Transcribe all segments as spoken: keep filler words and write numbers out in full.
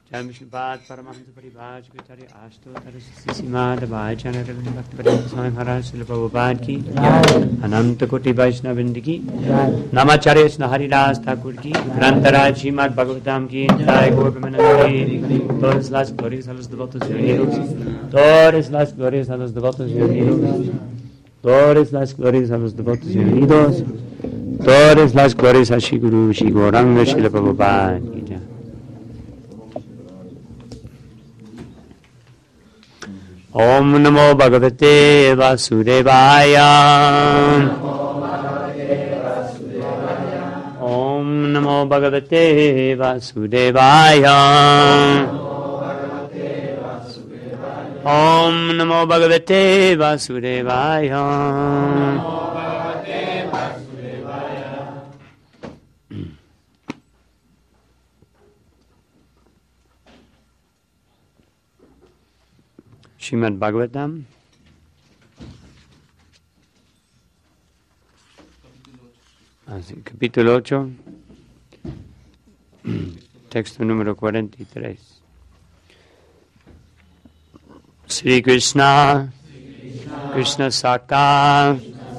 Vishnupada Paramahansa Paribhajapitari Ashtottara Sissimad Vajana Ravindra Bhaktivedanta Swami Maharaj Srila Prabhupada ki Ananta Koti Vaishnavindi ki Namacharya Krishna Haridas Thakur ki Grantaraj Srimad Bhagavatam ki Jai Gaur Premanandi. Todas las glorias a los devotos reunidos, todas las glorias a los devotos reunidos, todas las glorias a los devotos reunidos, todas las glorias a Shri Guru Shri Gauranga Srila Prabhupada ki Jai. Om Namo Bhagavate Vasudevaya. Om Namo Bhagavate Vasudevaya. Om Namo Bhagavate Vasudevaya. Srimad Bhagavatam, así, capítulo ocho, texto número cuarenta y tres. Sri Krishna, Krishna Saka,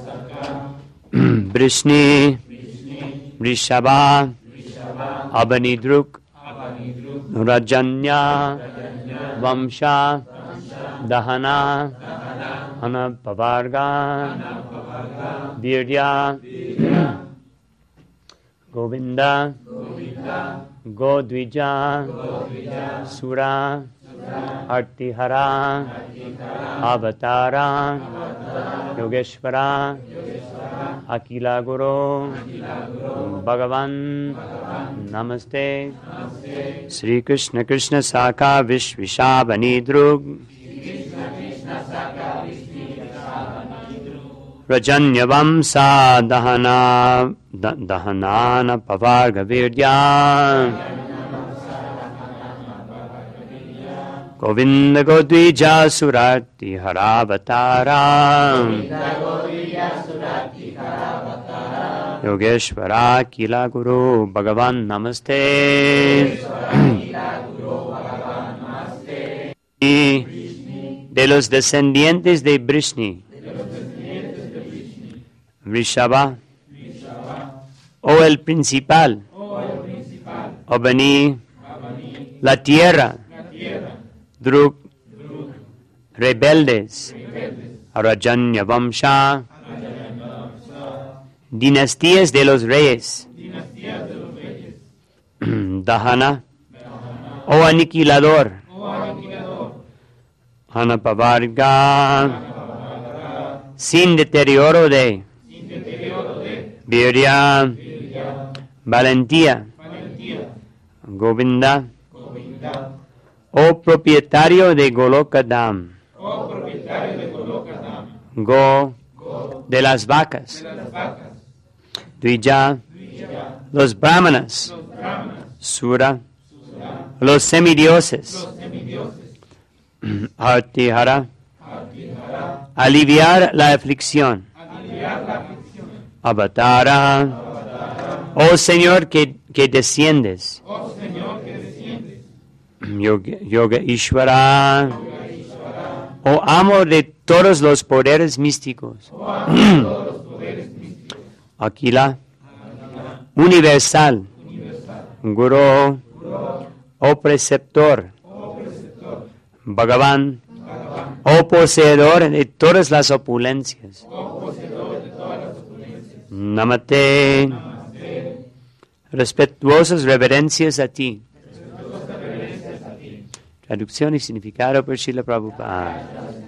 Vrishni, Vrishabha, Abanidruk, Rajanya, Vamsha, Dahana, Anapavarga, Virya, Govinda, Godvija, Sura, Artihara, Avatara, Yogeshvara, Akila Guru, Bhagavan, Namaste, Sri Krishna Krishna Saka Vishvishabhanidrug, Rajanya Vamsa Dahana Dahanana Pavarga Virya Govinda Godvija Surati Haravatara Yogeshvara Kila Guru Bhagavan Namaste. De los descendientes de Vrishni, Vrishabha, o el principal, Abani, la tierra, Druk, rebeldes, Rajanya Vamsha, dinastías de los reyes, Dahana, o aniquilador, Anapavarga, sin deterioro de, Virya, valentía, Govinda, o propietario de Golokadam, Go, de las vacas, Dvija, los brahmanas, Sura, los semidioses, Artihara, aliviar la aflicción, Avatara, oh Señor que, que desciendes, Yoga, Yoga Ishvara, oh amo de todos los poderes místicos, Aquila, universal, Guru, oh preceptor, Bhagavan, oh poseedor de todas las opulencias, Namaste, respetuosas reverencias a ti. Traducción y significado por Srila Prabhupada.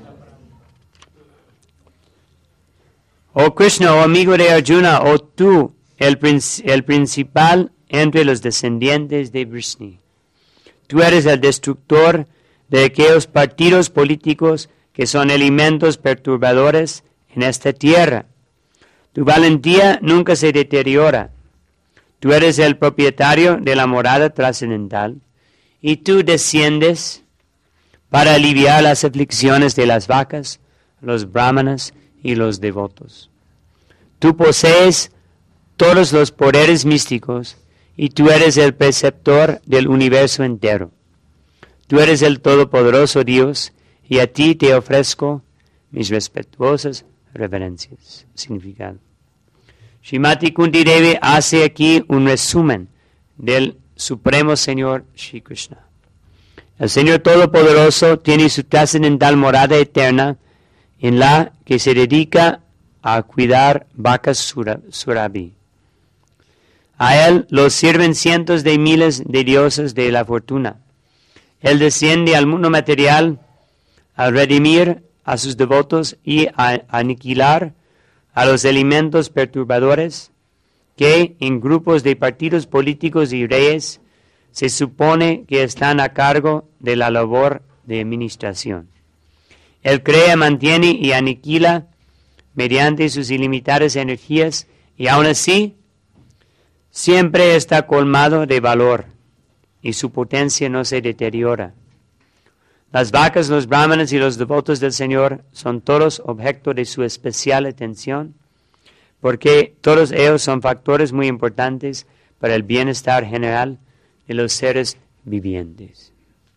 Oh Krishna, oh amigo de Arjuna, oh tú, el, princ- el principal entre los descendientes de Vrishni. Tú eres el destructor de aquellos partidos políticos que son elementos perturbadores en esta tierra. Tu valentía nunca se deteriora. Tú eres el propietario de la morada trascendental y tú desciendes para aliviar las aflicciones de las vacas, los brahmanas y los devotos. Tú posees todos los poderes místicos y tú eres el preceptor del universo entero. Tú eres el Todopoderoso Dios, y a ti te ofrezco mis respetuosas reverencias. Significado. Srimati Kunti Devi hace aquí un resumen del Supremo Señor Shri Krishna. El Señor Todopoderoso tiene su trascendental morada eterna en la que se dedica a cuidar vacas surabhi. A Él los sirven cientos de miles de dioses de la fortuna. Él desciende al mundo material a redimir a sus devotos y a aniquilar a los elementos perturbadores que en grupos de partidos políticos y reyes se supone que están a cargo de la labor de administración. Él crea, mantiene y aniquila mediante sus ilimitadas energías y aún así siempre está colmado de valor y su potencia no se deteriora. Las vacas, los brahmanes y los devotos del Señor son todos objeto de su especial atención porque todos ellos son factores muy importantes para el bienestar general de los seres vivientes.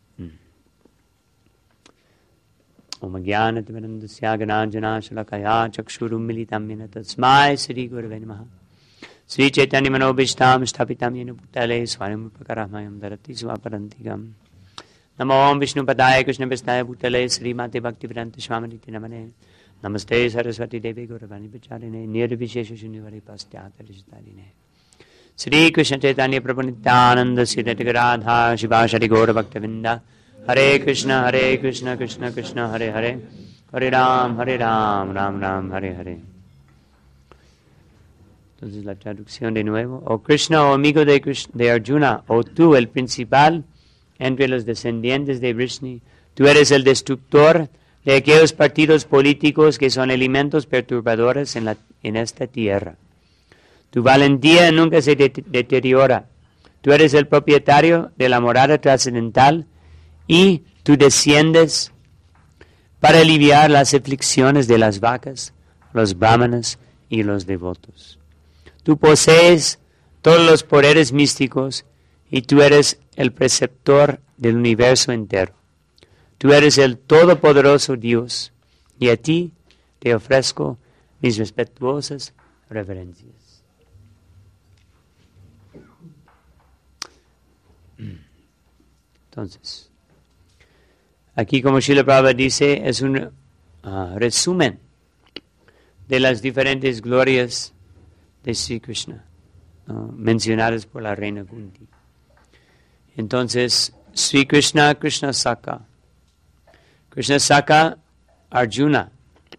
Om Jnana Timirandasya Gananjana Shalakaya Chakshurum Militam Yena Tasmai Sri Gurave Namaha Sri Chaitanya Manobishtam Shtapitam Yena Bhutale Swaram Upakaramayam Dharati Swaparantigam Namo Om Vishnu Padaya Krishna Vistaya Bhutale Sri Mate Bhaktivedanta Swamariti Namane Namaste Saraswati Devi Gauravani Pacharine Nirvishesha Shunyavari Pastyata Rishtarine Sri Krishna Chaitanya Prabhu Nityananda Sri Radha Shiva Shri Gaura Bhaktavinda Hare Krishna Hare Krishna Krishna Krishna Hare Hare Hare Ram Hare Ram Ram Ram Hare Hare. Entonces la traducción de nuevo. Oh Krishna, oh amigo de, Krishna, de Arjuna, oh tú el principal entre los descendientes de Vrishni, tú eres el destructor de aquellos partidos políticos que son elementos perturbadores en, la, en esta tierra. Tu valentía nunca se de- deteriora. Tú eres el propietario de la morada trascendental y tú desciendes para aliviar las aflicciones de las vacas, los brahmanas y los devotos. Tú posees todos los poderes místicos y tú eres el preceptor del universo entero. Tú eres el todopoderoso Dios y a ti te ofrezco mis respetuosas reverencias. Entonces, aquí como Srila Prabhupada dice, es un uh, resumen de las diferentes glorias de Sri Krishna, uh, mencionadas por la reina Kunti. Entonces, Sri Krishna, Krishna Saka. Krishna Saka, Arjuna.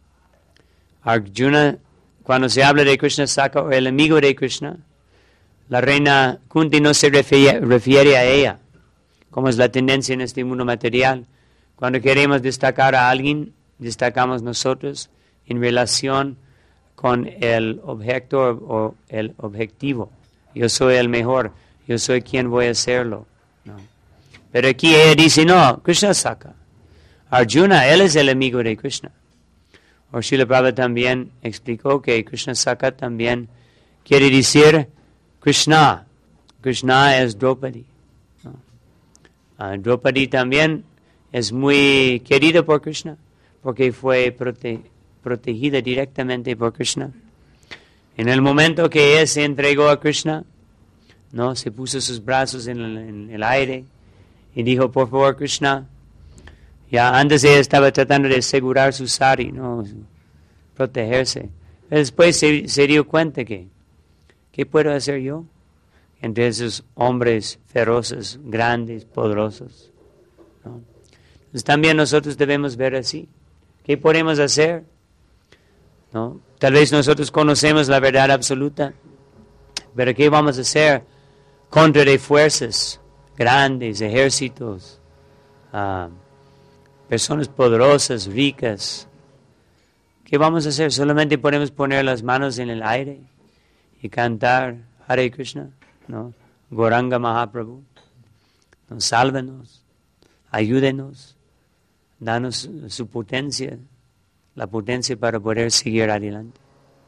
Arjuna, cuando se habla de Krishna Saka o el amigo de Krishna, la reina Kunti no se refiere, refiere a ella, como es la tendencia en este mundo material. Cuando queremos destacar a alguien, destacamos nosotros en relación con el objeto o el objetivo. Yo soy el mejor, yo soy quien voy a hacerlo. No. Pero aquí ella dice, no, Krishna Saka. Arjuna, él es el amigo de Krishna. O Srila Prabhupada también explicó que Krishna Saka también quiere decir Krishna. Krishna es Draupadi. ¿No? Uh, Draupadi también es muy querido por Krishna porque fue prote- protegida directamente por Krishna. En el momento que él se entregó a Krishna, ¿no? Se puso sus brazos en el, en el aire y dijo, por favor, Krishna. Ya antes ella estaba tratando de asegurar su sari, ¿no? Protegerse. Después se, se dio cuenta que, ¿qué puedo hacer yo? Entre esos hombres feroces, grandes, poderosos, ¿no? Entonces también nosotros debemos ver así. ¿Qué podemos hacer? ¿No? Tal vez nosotros conocemos la verdad absoluta, pero ¿qué vamos a hacer contra de fuerzas grandes, ejércitos, uh, personas poderosas, ricas? ¿Qué vamos a hacer? Solamente podemos poner las manos en el aire y cantar Hare Krishna, ¿no? Gauranga Mahaprabhu, ¿no? Sálvenos, ayúdenos, danos su potencia, la potencia para poder seguir adelante.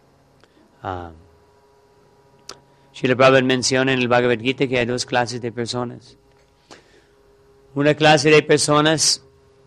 Uh, Srila Prabhupada menciona en el Bhagavad Gita que hay dos clases de personas. Una clase de personas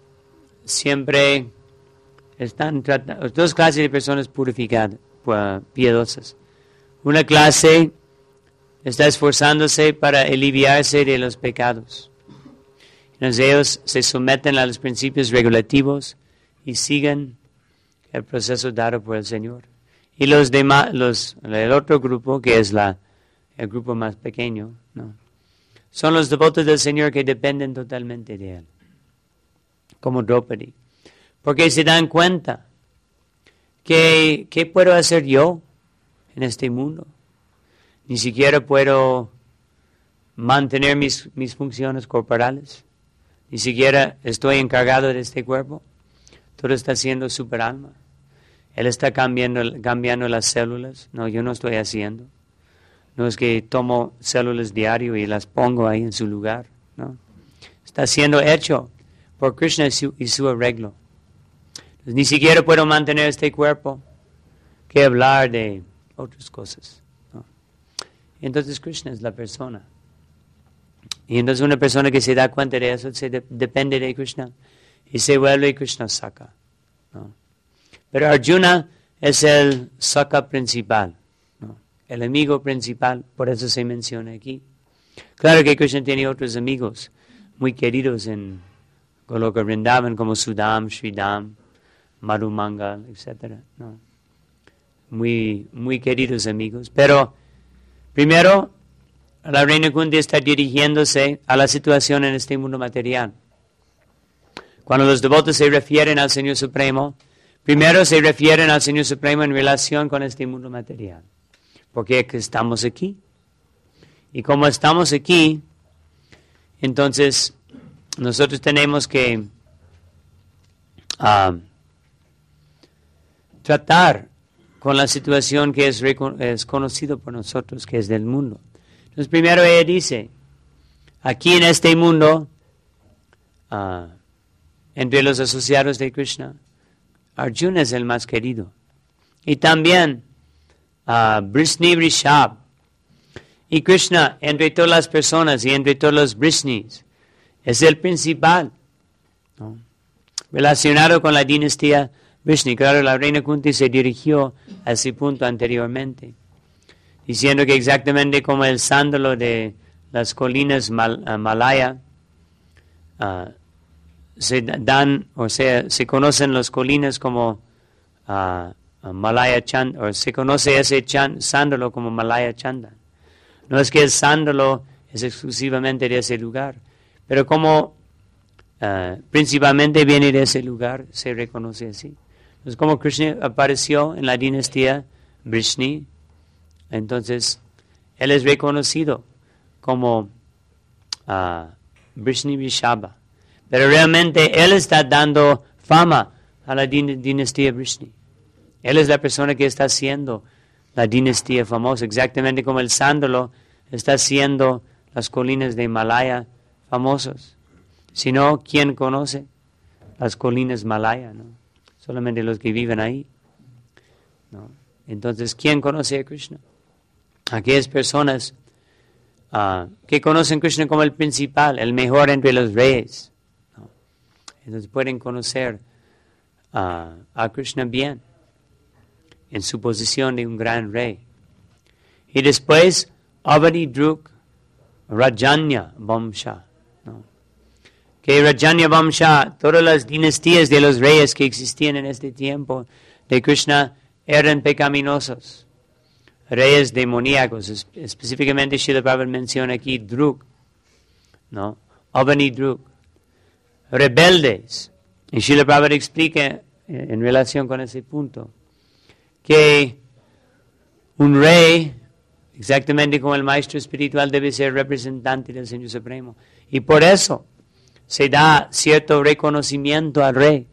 siempre están tratando, dos clases de personas purificadas, piadosas. Una clase está esforzándose para aliviarse de los pecados. Entonces ellos se someten a los principios regulativos y siguen el proceso dado por el Señor. Y los demás, los, el otro grupo, que es la, el grupo más pequeño, ¿no? Son los devotos del Señor que dependen totalmente de Él, como Draupadi. Porque se dan cuenta que, ¿qué puedo hacer yo en este mundo? Ni siquiera puedo mantener mis, mis funciones corporales. Ni siquiera estoy encargado de este cuerpo. Todo está haciendo super alma. Él está cambiando, cambiando las células. No, yo no estoy haciendo. No es que tomo células diario y las pongo ahí en su lugar. No. Está siendo hecho por Krishna y su, y su arreglo. Entonces, ni siquiera puedo mantener este cuerpo. Que hablar de otras cosas. ¿No? Entonces Krishna es la persona. Y entonces una persona que se da cuenta de eso, se de, depende de Krishna. Y se vuelve Krishna Saka. ¿No? Pero Arjuna es el Saka principal. ¿No? El amigo principal, por eso se menciona aquí. Claro que Krishna tiene otros amigos muy queridos en Goloka Vrindavan, como Sudam, Sridam, Madhumangal, etcétera. ¿No? Muy, muy queridos amigos. Pero primero, la reina Kunti está dirigiéndose a la situación en este mundo material. Cuando los devotos se refieren al Señor Supremo, primero se refieren al Señor Supremo en relación con este mundo material. Porque estamos aquí. Y como estamos aquí, entonces nosotros tenemos que uh, tratar con la situación que es, es conocido por nosotros, que es del mundo. Entonces primero ella dice, aquí en este mundo, uh, entre los asociados de Krishna, Arjuna es el más querido. Y también uh, Brisni Rishab. Y Krishna, entre todas las personas y entre todos los Brisnis, es el principal, ¿no? Relacionado con la dinastía Brisni. Claro, la reina Kunti se dirigió a ese punto anteriormente, diciendo que exactamente como el sándalo de las colinas Mal, uh, Malaya, uh, se dan, o sea, se conocen las colinas como uh, uh, Malaya Chanda, o se conoce ese chan, sándalo como Malaya Chanda. No es que el sándalo es exclusivamente de ese lugar, pero como uh, principalmente viene de ese lugar, se reconoce así. Entonces, como Krishna apareció en la dinastía Brisni, entonces él es reconocido como uh, Brisni Vishaba. Pero realmente él está dando fama a la din- dinastía Brisni. Él es la persona que está haciendo la dinastía famosa, exactamente como el sándalo está haciendo las colinas de Malaya famosas. Si no, ¿quién conoce las colinas Malaya? ¿No? Solamente los que viven ahí. ¿No? Entonces, ¿quién conoce a Krishna? Aquellas personas uh, que conocen a Krishna como el principal, el mejor entre los reyes. ¿No? Entonces pueden conocer uh, a Krishna bien, en su posición de un gran rey. Y después, Avadi Druk Rajanya Vamsha. ¿No? Que Rajanya Vamsha, todas las dinastías de los reyes que existían en este tiempo de Krishna eran pecaminosos. Reyes demoníacos, específicamente Srila Prabhupada menciona aquí Druk, ¿no? Avani Druk. Rebeldes. Y Srila Prabhupada explica en relación con ese punto que un rey, exactamente como el maestro espiritual, debe ser representante del Señor Supremo. Y por eso se da cierto reconocimiento al rey.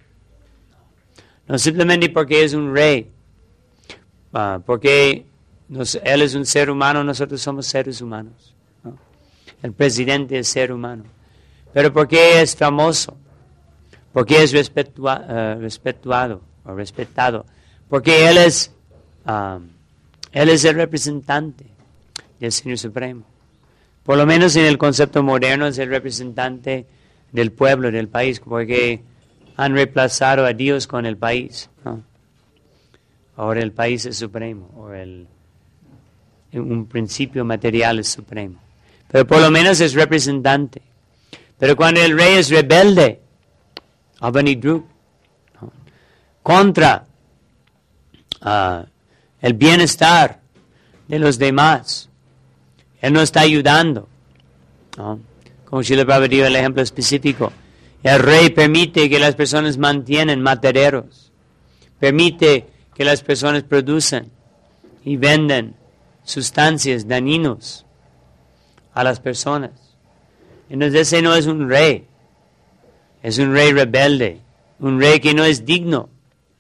No simplemente porque es un rey, uh, porque nos, él es un ser humano, nosotros somos seres humanos. ¿No? El presidente es ser humano. Pero porque es famoso, porque es respetua, uh, respetuado o respetado, porque él es, um, él es el representante del Señor Supremo. Por lo menos en el concepto moderno es el representante del pueblo, del país, porque han reemplazado a Dios con el país, ¿no? Ahora el país es supremo, o el, un principio material es supremo. Pero por lo menos es representante. Pero cuando el rey es rebelde, Abanidruk, ¿no? contra uh, el bienestar de los demás, él no está ayudando, ¿no? Como Srila Prabhupada dio el ejemplo específico. El rey permite que las personas mantienen mataderos, permite que las personas producen y venden sustancias dañinas a las personas. Entonces ese no es un rey, es un rey rebelde, un rey que no es digno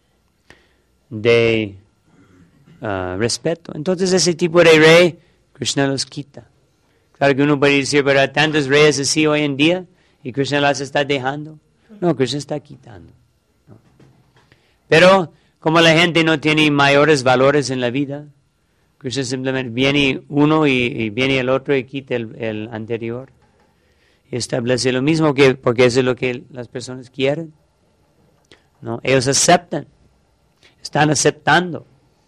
de uh, respeto. Entonces ese tipo de rey, Krishna los quita. Claro que uno puede decir, pero hay tantos reyes así hoy en día y Krishna las está dejando. No, Krishna está quitando. No. Pero como la gente no tiene mayores valores en la vida, Krishna simplemente viene uno y, y viene el otro y quita el, el anterior. Y establece lo mismo, que porque eso es lo que las personas quieren. ¿No? Ellos aceptan, están aceptando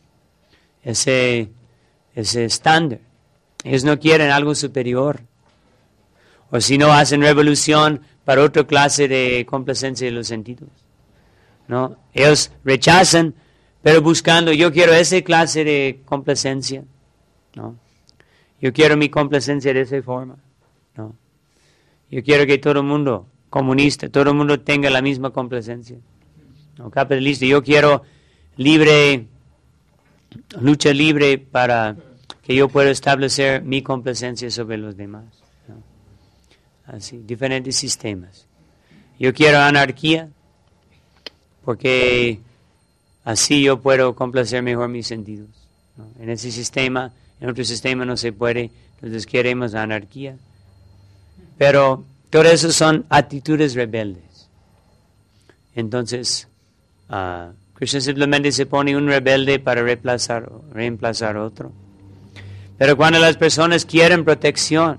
ese, ese estándar. Ellos no quieren algo superior. O si no, hacen revolución para otra clase de complacencia de los sentidos. ¿No? Ellos rechazan, pero buscando, yo quiero esa clase de complacencia. ¿No? Yo quiero mi complacencia de esa forma. ¿No? Yo quiero que todo el mundo, comunista, todo el mundo tenga la misma complacencia. ¿No? Capitalista, yo quiero libre, lucha libre para que yo pueda establecer mi complacencia sobre los demás. ¿No? Así, diferentes sistemas. Yo quiero anarquía, porque así yo puedo complacer mejor mis sentidos. ¿No? En ese sistema, en otro sistema no se puede, entonces queremos anarquía. Pero todo eso son actitudes rebeldes. Entonces, uh, Krishna simplemente se pone un rebelde para reemplazar, reemplazar otro. Pero cuando las personas quieren protección,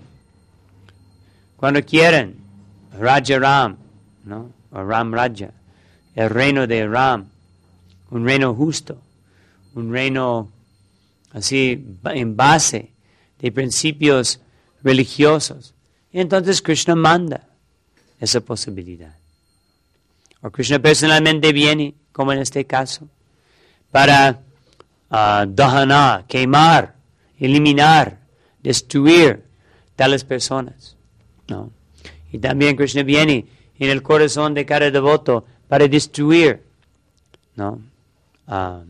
cuando quieren Raja Ram, ¿no? o Ram Raja, el reino de Ram, un reino justo, un reino así en base de principios religiosos, y entonces Krishna manda esa posibilidad. O Krishna personalmente viene, como en este caso, para uh, dahana, quemar, eliminar, destruir tales personas, ¿no? Y también Krishna viene en el corazón de cada devoto para destruir, ¿no? Uh,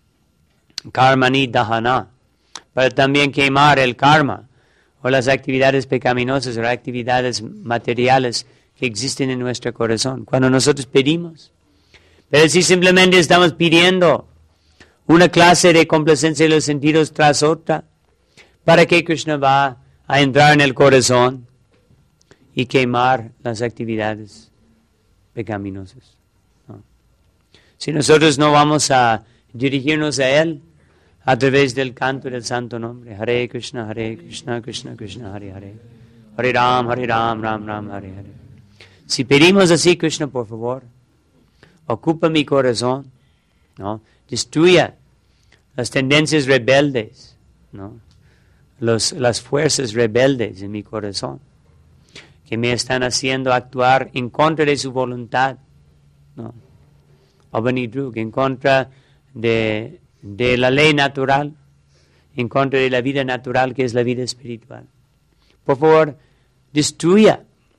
karmani dahana, para también quemar el karma, o las actividades pecaminosas, o las actividades materiales que existen en nuestro corazón. Cuando nosotros pedimos, pero si simplemente estamos pidiendo una clase de complacencia de los sentidos tras otra, ¿para qué Krishna va a entrar en el corazón y quemar las actividades pecaminosas? ¿No? Si nosotros no vamos a dirigirnos a Él a través del canto del santo nombre, Hare Krishna, Hare Krishna, Krishna Krishna, Hare Hare, Hare Ram, Hare Ram, Ram Ram, Hare Hare. Si pedimos así, Krishna, por favor, ocupa mi corazón, ¿no? Destruya las tendencias rebeldes, ¿no? Los, las fuerzas rebeldes en mi corazón, que me están haciendo actuar en contra de su voluntad, ¿no? Abanidruk, en contra de, de la ley natural, en contra de la vida natural que es la vida espiritual. Por favor, destruya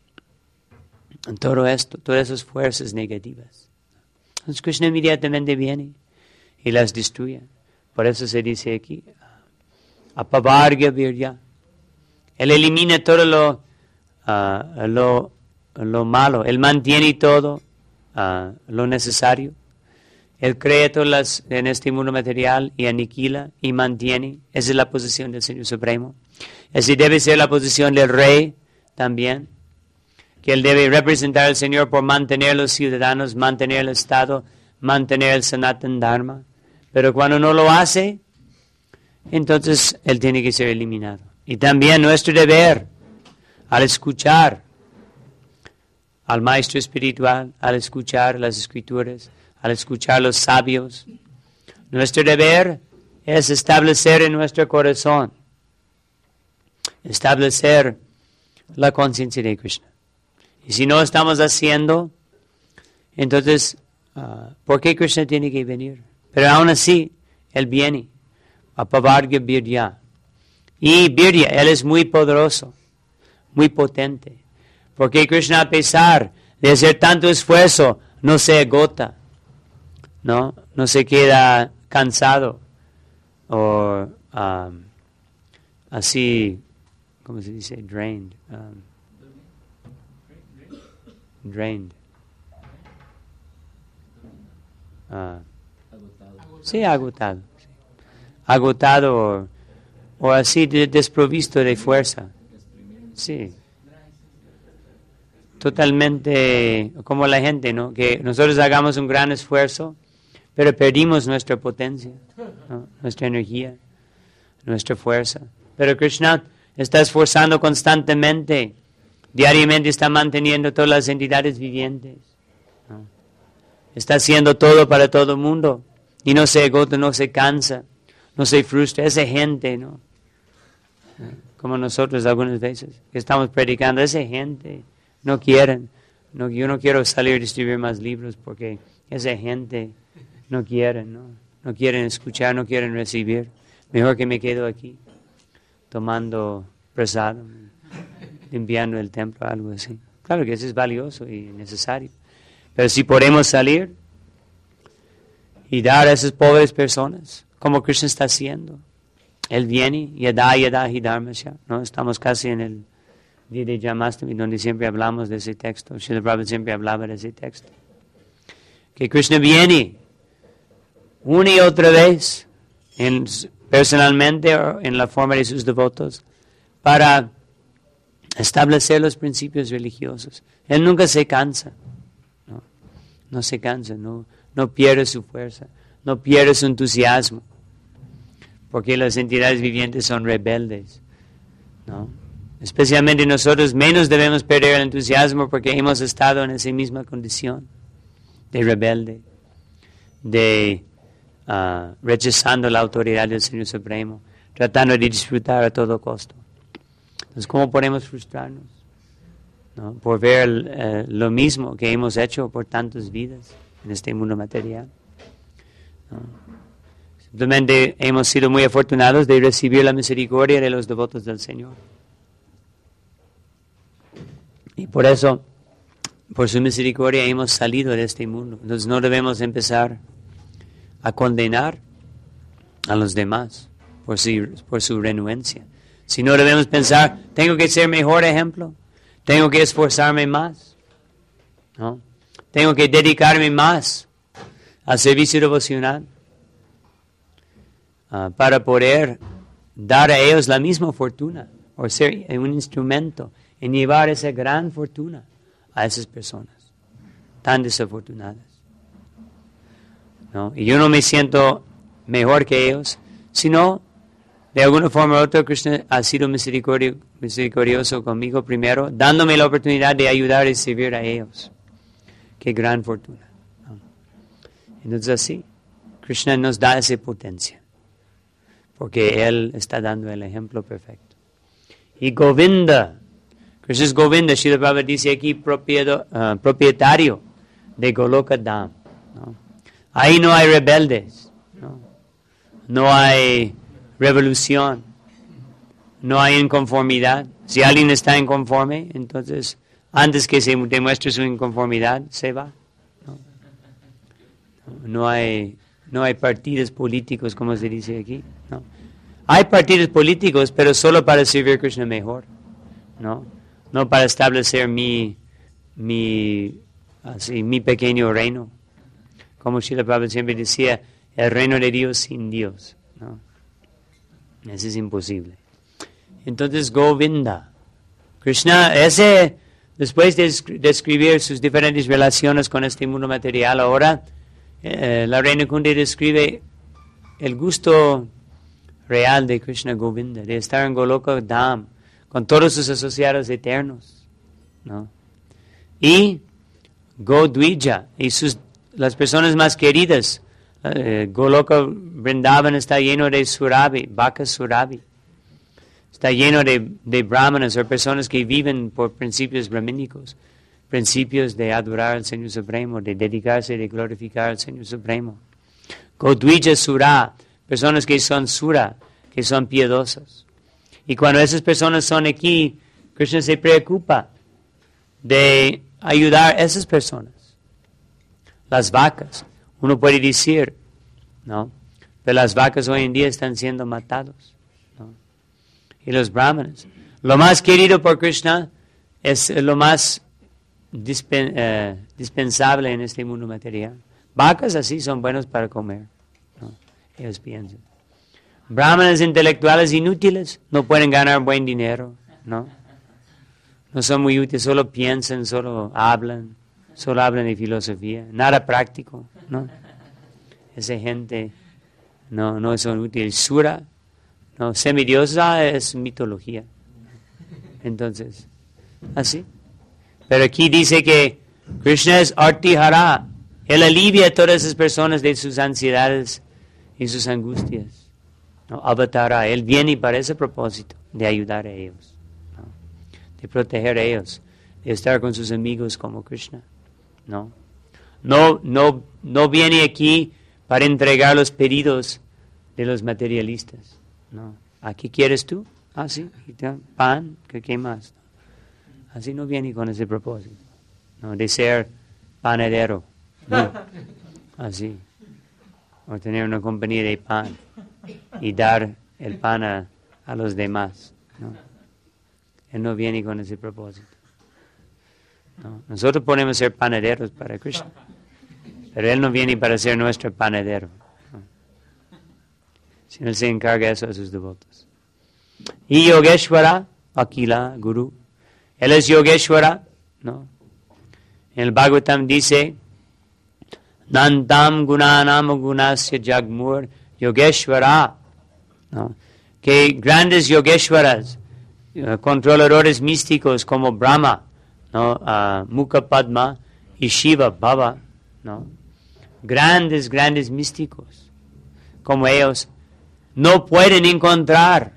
todo esto, todas esas fuerzas negativas. Entonces Krishna inmediatamente viene y las destruye. Por eso se dice aquí, apavarga virya. Él elimina todo lo, uh, lo, lo malo. Él mantiene todo uh, lo necesario. Él crea todas las en este mundo material y aniquila y mantiene. Esa es la posición del Señor Supremo. Esa debe ser la posición del Rey también. Que Él debe representar al Señor por mantener a los ciudadanos, mantener el Estado, mantener el Sanatan Dharma. Pero cuando no lo hace, entonces Él tiene que ser eliminado. Y también nuestro deber, al escuchar al maestro espiritual, al escuchar las escrituras, al escuchar los sabios. Nuestro deber es establecer en nuestro corazón, establecer la conciencia de Krishna. Y si no estamos haciendo, entonces, uh, ¿por qué Krishna tiene que venir? Pero aún así, Él viene. Apavarga Birya. Y Birya, Él es muy poderoso, muy potente. Porque Krishna, a pesar de hacer tanto esfuerzo, no se agota, ¿no? No se queda cansado o um, así, ¿cómo se dice? Drained. Um, drained. Uh, sí, agotado. Sí. Agotado o, o así de, desprovisto de fuerza. Sí. Totalmente como la gente, ¿no? Que nosotros hagamos un gran esfuerzo, pero perdimos nuestra potencia, ¿no? Nuestra energía, nuestra fuerza. Pero Krishna está esforzando constantemente, diariamente está manteniendo todas las entidades vivientes, ¿no? Está haciendo todo para todo el mundo y no se agota, no se cansa, no se frustra. Esa gente, ¿no? Como nosotros algunas veces que estamos predicando, esa gente no quieren. No, yo no quiero salir a distribuir más libros porque esa gente no quiere, ¿no? No quieren escuchar, no quieren recibir. Mejor que me quedo aquí tomando prasada, limpiando el templo, algo así. Claro que eso es valioso y necesario. Pero si podemos salir y dar a esas pobres personas, como Krishna está haciendo, Él viene, yada yada hi dharmasya, ¿no? Estamos casi en el día de Janmashtami, donde siempre hablamos de ese texto. Srila Prabhupada siempre hablaba de ese texto. Que Krishna viene una y otra vez, en, personalmente o en la forma de sus devotos, para establecer los principios religiosos. Él nunca se cansa, no, no se cansa, no, no pierde su fuerza, no pierde su entusiasmo, porque las entidades vivientes son rebeldes, ¿no? Especialmente nosotros menos debemos perder el entusiasmo porque hemos estado en esa misma condición de rebelde, de uh, rechazando la autoridad del Señor Supremo, tratando de disfrutar a todo costo. Entonces, ¿cómo podemos frustrarnos? ¿No? Por ver uh, lo mismo que hemos hecho por tantas vidas en este mundo material, ¿no? Simplemente hemos sido muy afortunados de recibir la misericordia de los devotos del Señor. Y por eso, por su misericordia, hemos salido de este mundo. Entonces no debemos empezar a condenar a los demás por su, por su renuencia. Sino debemos pensar, tengo que ser mejor ejemplo, tengo que esforzarme más, ¿no? Tengo que dedicarme más al servicio devocional uh, para poder dar a ellos la misma fortuna o ser un instrumento en llevar esa gran fortuna a esas personas tan desafortunadas, ¿no? Y yo no me siento mejor que ellos, sino de alguna forma u otra Krishna ha sido misericordio, misericordioso conmigo primero, dándome la oportunidad de ayudar y servir a ellos. Qué gran fortuna, ¿no? Entonces así, Krishna nos da esa potencia, porque Él está dando el ejemplo perfecto. Y Govinda, Krishna es Govinda, Srila Prabhupada dice aquí propiedo, uh, propietario de Goloka Dham, ¿no? Ahí no hay rebeldes, ¿no? No hay revolución, no hay inconformidad. Si alguien está inconforme, entonces antes que se demuestre su inconformidad, se va, ¿no? No hay, no hay partidos políticos, como se dice aquí, ¿no? Hay partidos políticos, pero solo para servir a Krishna mejor, ¿no? No para establecer mi, mi, así, mi pequeño reino. Como Srila Prabhupada siempre decía, el reino de Dios sin Dios, ¿no? Eso es imposible. Entonces, Govinda, Krishna, ese, después de describir sus diferentes relaciones con este mundo material, ahora eh, la Reina Kundi describe el gusto real de Krishna Govinda, de estar en Goloka Dham, con todos sus asociados eternos, ¿no? Y Godvija, y sus, las personas más queridas. Uh, Goloka Vrindavan está lleno de Surabhi, vacas Surabhi. Está lleno de, de brahmanas o personas que viven por principios brahmínicos, principios de adorar al Señor Supremo, de dedicarse, de glorificar al Señor Supremo. Godvija Sura, personas que son Sura, que son piadosas. Y cuando esas personas son aquí, Krishna se preocupa de ayudar a esas personas. Las vacas, uno puede decir, ¿no? Pero las vacas hoy en día están siendo matados, ¿no? Y los brahmanas. Lo más querido por Krishna es lo más dispen, eh, dispensable en este mundo material. Vacas así son buenos para comer, ¿no? Ellos piensan. Brahmanas intelectuales inútiles no pueden ganar buen dinero, ¿no? No son muy útiles, solo piensan, solo hablan, solo hablan de filosofía, nada práctico, ¿no? Esa gente no, no son útiles. Sura, no, semidiosa es mitología. Entonces, así. Pero aquí dice que Krishna es Artihara. Él alivia a todas esas personas de sus ansiedades y sus angustias. ¿No? Avatara, Él viene para ese propósito, de ayudar a ellos, ¿no? De proteger a ellos, de estar con sus amigos como Krishna. No, no, no, no viene aquí para entregar los pedidos de los materialistas. No, ¿aquí quieres tú? Ah, sí, pan, ¿qué, qué más? Así no viene con ese propósito, no, de ser panadero, no, así, o tener una compañía de pan y dar el pan a, a los demás, no. Él no viene con ese propósito. No. Nosotros podemos ser panaderos para Krishna, pero Él no viene para ser nuestro panadero, no. Sino Él se encarga eso a sus devotos. Y Yogeshwara, Akila, Guru, Él es Yogeshwara, ¿no? En el Bhagavatam dice, Nantam Gunanam Gunasya Jagmur Yogeshwara, ¿no? Que grandes Yogeshwaras, uh, controladores místicos como Brahma, ¿no? Uh, Mukha Padma y Shiva Baba, ¿no? Grandes, grandes místicos como ellos no pueden encontrar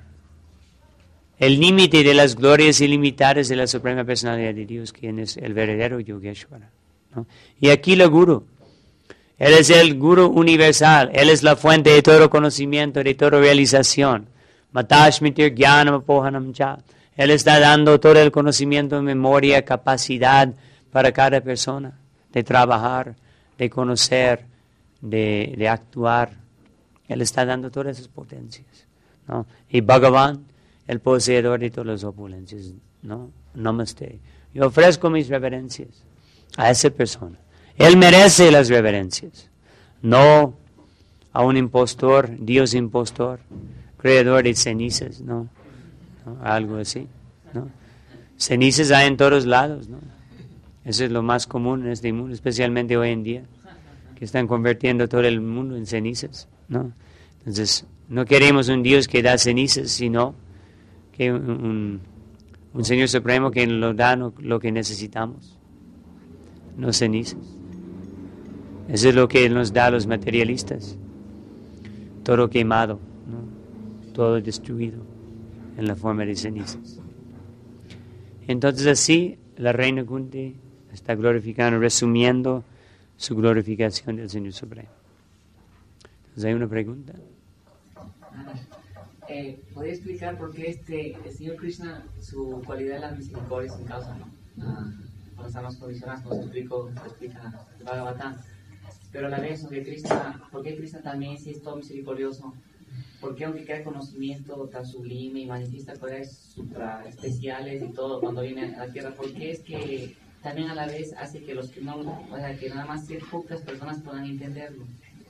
el límite de las glorias ilimitadas de la Suprema Personalidad de Dios, quien es el verdadero Yogeshwara, ¿no? Y aquí el Guru, Él es el Guru universal, Él es la fuente de todo conocimiento, de toda realización. Matashmitir Jnanam Apohanam Cha. Él está dando todo el conocimiento, memoria, capacidad para cada persona de trabajar, de conocer, de, de actuar. Él está dando todas esas potencias, ¿no? Y Bhagavan, el poseedor de todas las opulencias, ¿no? Namaste. Yo ofrezco mis reverencias a esa persona. Él merece las reverencias, no a un impostor, Dios impostor, creador de cenizas, ¿no? ¿No? Algo así, ¿no? Cenizas hay en todos lados, ¿no? Eso es lo más común en este mundo, especialmente hoy en día, que están convirtiendo todo el mundo en cenizas, ¿no? Entonces, no queremos un Dios que da cenizas, sino que un, un, un Señor Supremo que nos da lo, lo que necesitamos, no cenizas. Eso es lo que nos da a los materialistas. Todo quemado, ¿no? Todo destruido en la forma de cenizas. Entonces así la reina Kunti está glorificando, resumiendo su glorificación del Señor Supremo. Entonces hay una pregunta. Eh, ¿Podría explicar por qué este, el Señor Krishna, su cualidad de la misericordia sin causa, ¿no? Ah, cuando estamos condicionados, como se explico, se explica el Bhagavatam. Pero a la vez, aunque Krishna, ¿por qué Krishna también sí es todo misericordioso? ¿Por qué aunque crea conocimiento tan sublime y manifiesta cualidades supra especiales y todo cuando viene a la tierra? ¿Por qué es que también a la vez hace que los que no, o sea, que nada más pocas personas puedan entenderlo?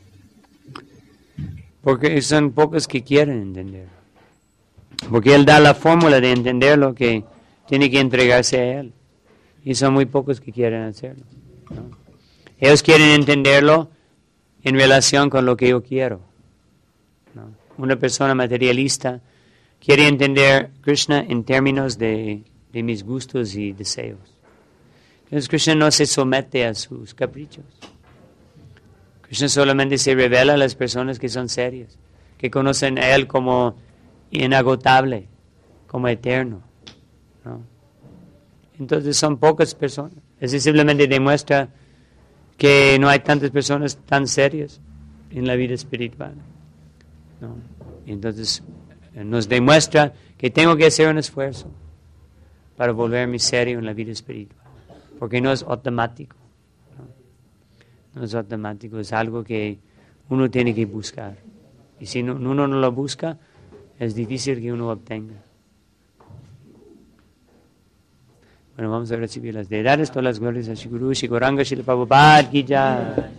Porque son pocos que quieren entender. Porque Él da la fórmula de entenderlo, que tiene que entregarse a Él. Y son muy pocos que quieren hacerlo, ¿no? Ellos quieren entenderlo en relación con lo que yo quiero, ¿no? Una persona materialista quiere entender Krishna en términos de, de mis gustos y deseos. Entonces Krishna no se somete a sus caprichos. Krishna solamente se revela a las personas que son serias, que conocen a Él como inagotable, como eterno, ¿no? Entonces son pocas personas. Eso simplemente demuestra que no hay tantas personas tan serias en la vida espiritual, ¿no? Entonces nos demuestra que tengo que hacer un esfuerzo para volverme serio en la vida espiritual, porque no es automático, ¿no? No es automático, es algo que uno tiene que buscar. Y si no, uno no lo busca, es difícil que uno obtenga. Bueno, vamos a recibir las deidades, todas las glorias a Shri Guru, Shri Gauranga, Shri Prabhupada ki jai.